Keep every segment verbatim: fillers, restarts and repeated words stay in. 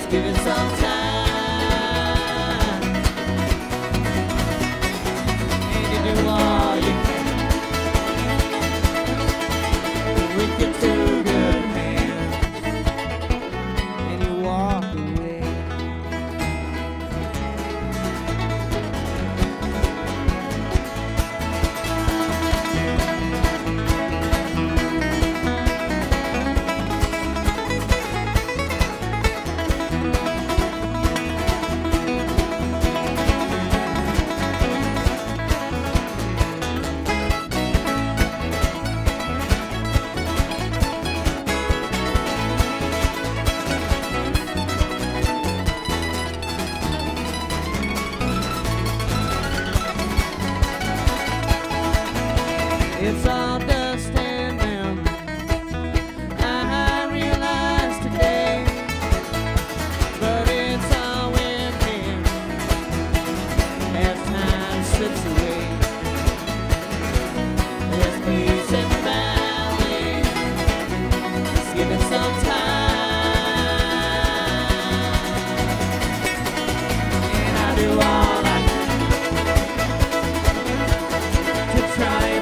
give it some time, and you do all you can with your two good hands, and you walk away. It's all dust and memory, I realize today, but it's all within as time slips away. There's peace in the valley, just give it some time, and I do all I can to try and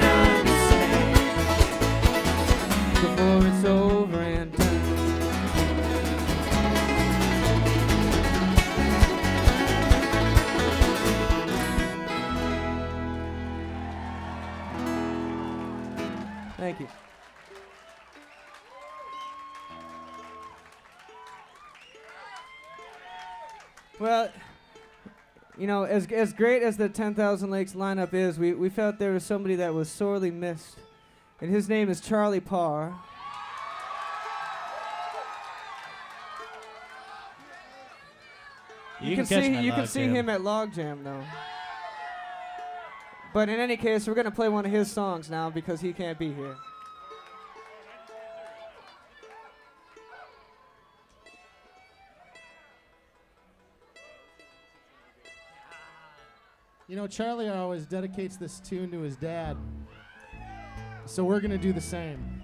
before it's over and done. Thank you. Well, you know, as as great as the ten thousand Lakes lineup is, we, we felt there was somebody that was sorely missed. And his name is Charlie Parr. You, You can, can catch see him at you can Log see Jam. him at Log Jam though. But in any case, we're gonna play one of his songs now because he can't be here. You know, Charlie always dedicates this tune to his dad, so we're gonna do the same.